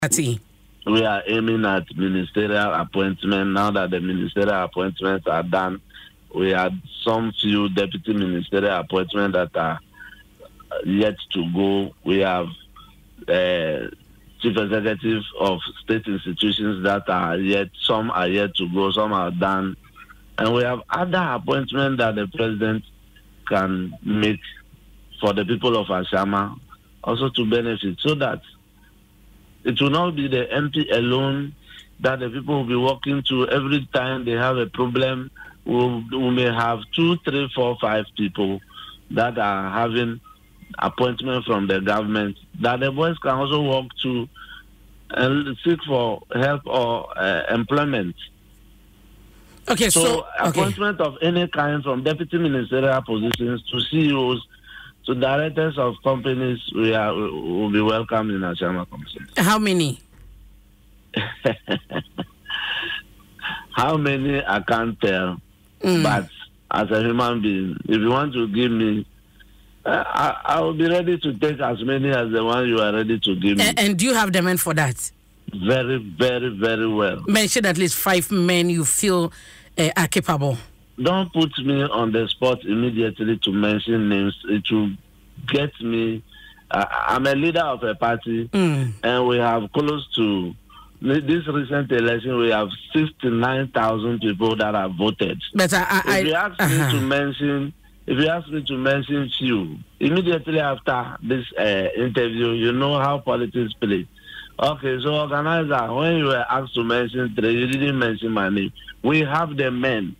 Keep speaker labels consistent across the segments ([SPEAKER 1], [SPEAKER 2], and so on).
[SPEAKER 1] We are aiming at ministerial appointment. Now that the ministerial appointments are done, we have some few deputy ministerial appointments that are yet to go. We have chief executives of state institutions that are some are yet to go, some are done. And we have other appointments that the president can make for the people of Ashama, also to benefit, so that it will not be the MP alone that the people will be walking to every time they have a problem. We may have 2, 3, 4, 5 people that are having appointment from the government that the boys can also walk to and seek for help or employment.
[SPEAKER 2] Okay, so
[SPEAKER 1] appointment of any kind, from deputy ministerial positions to CEOs to directors of companies, will be welcome in Ashama Commission.
[SPEAKER 2] How many?
[SPEAKER 1] How many I can't tell, but as a human being, if you want to give me, I will be ready to take as many as the one you are ready to give me.
[SPEAKER 2] And do you have the men for that?
[SPEAKER 1] Very, very, very well.
[SPEAKER 2] Mention at least 5 men you feel are capable.
[SPEAKER 1] Don't put me on the spot immediately to mention names. It will get me. I'm a leader of a party, and we have close to this recent election. We have 69,000 people that have voted.
[SPEAKER 2] But
[SPEAKER 1] if you ask me to mention few immediately after this interview, you know how politics play. Okay, so organizer, when you were asked to mention 3, you didn't mention my name. We have the men.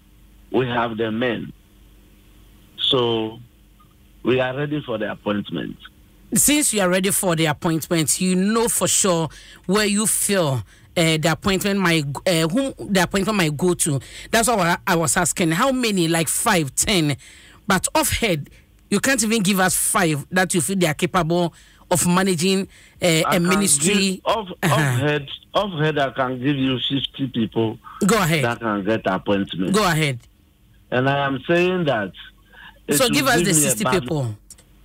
[SPEAKER 1] So we are ready for the appointment.
[SPEAKER 2] Since you are ready for the appointment, you know for sure where you feel the appointment whom the appointment might go to. That's what I was asking. How many? Like 5, 10? But off head, you can't even give us 5 that you feel they are capable of managing a ministry.
[SPEAKER 1] Off head, I can give you 50 people.
[SPEAKER 2] Go ahead.
[SPEAKER 1] That can get appointment.
[SPEAKER 2] Go ahead.
[SPEAKER 1] And I am saying that.
[SPEAKER 2] So give us the 60 people.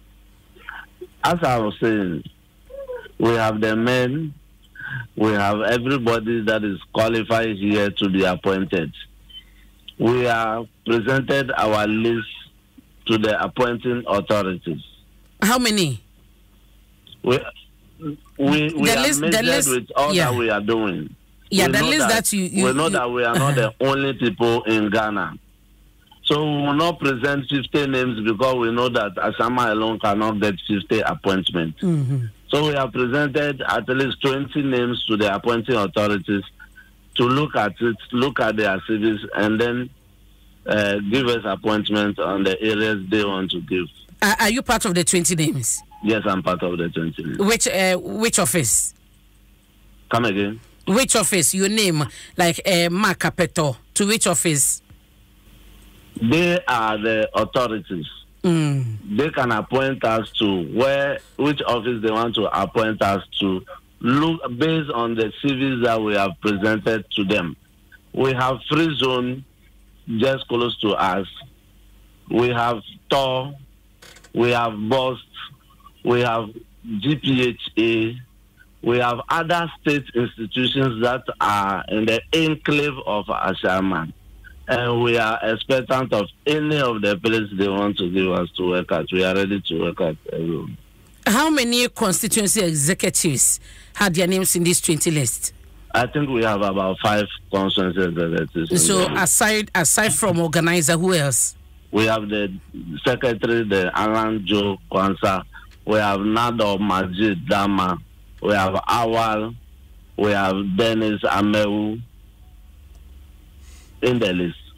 [SPEAKER 1] As I was saying, we have the men, we have everybody that is qualified here to be appointed. We have presented our list to the appointing authorities.
[SPEAKER 2] How many?
[SPEAKER 1] We are measured with all that we are doing.
[SPEAKER 2] Yeah, the list that you
[SPEAKER 1] we know that we are not the only people in Ghana. So we will not present 50 names because we know that Ashama alone cannot get 50 appointments. So we have presented at least 20 names to the appointing authorities to look at it, look at their CVs, and then give us appointments on the areas they want to give.
[SPEAKER 2] Are you part of the 20 names?
[SPEAKER 1] Yes, I'm part of the 20 names.
[SPEAKER 2] Which office?
[SPEAKER 1] Come again.
[SPEAKER 2] Which office? Your name, like Mark Capeto. To which office?
[SPEAKER 1] They are the authorities. They can appoint us to which office they want to appoint us to, look based on the CVs that we have presented to them. We have Free Zone just close to us. We have TOR, we have BOST, we have GPHA, we have other state institutions that are in the enclave of Ashama. And we are expectant of any of the places they want to give us to work at. We are ready to work at everyone.
[SPEAKER 2] How many constituency executives had their names in this 20 list?
[SPEAKER 1] I think we have about 5 constituency executives.
[SPEAKER 2] So aside from organizer, who else?
[SPEAKER 1] We have the secretary, the Alan Joe Kwanzaa. We have Nado Majid Dama. We have Awal. We have Dennis Amewu in the list.